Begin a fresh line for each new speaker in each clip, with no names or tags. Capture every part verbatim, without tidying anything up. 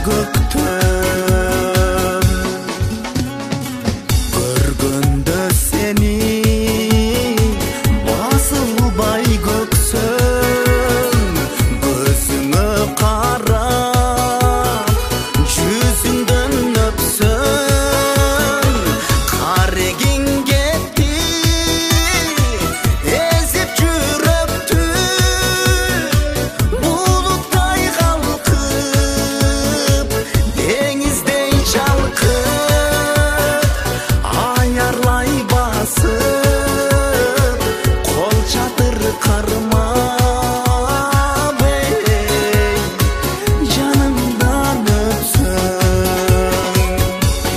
көктөм көргөндө сени басылбай көксөм көзүңө карап жүзүңдөн өпсөм карегиң кетти эзип жүрөктү булуттай калкып деңиздей жалкып аярлай басып кол чатыр кармап эй жанымдан өпсөң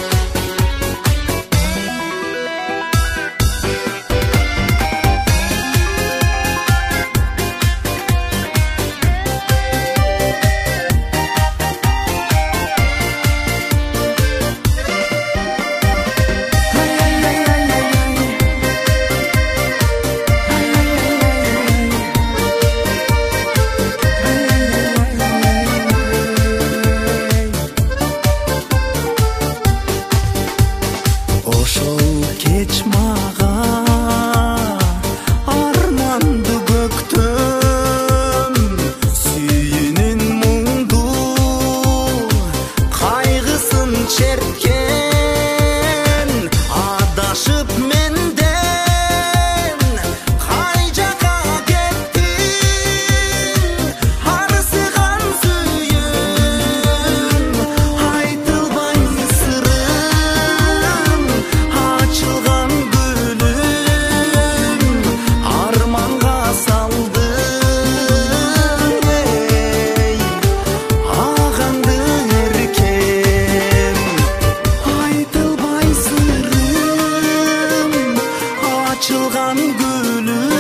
ошол кеч мага арманды көктөм сүйүүнүн муңду кайгысын черткен адашып менден кай жака кеттиң арсыган сүйүүм айтылбай сырым ачылган гүлүм арманга салдың эй агаңды эркем айтылбай сырым ачылган гүлүм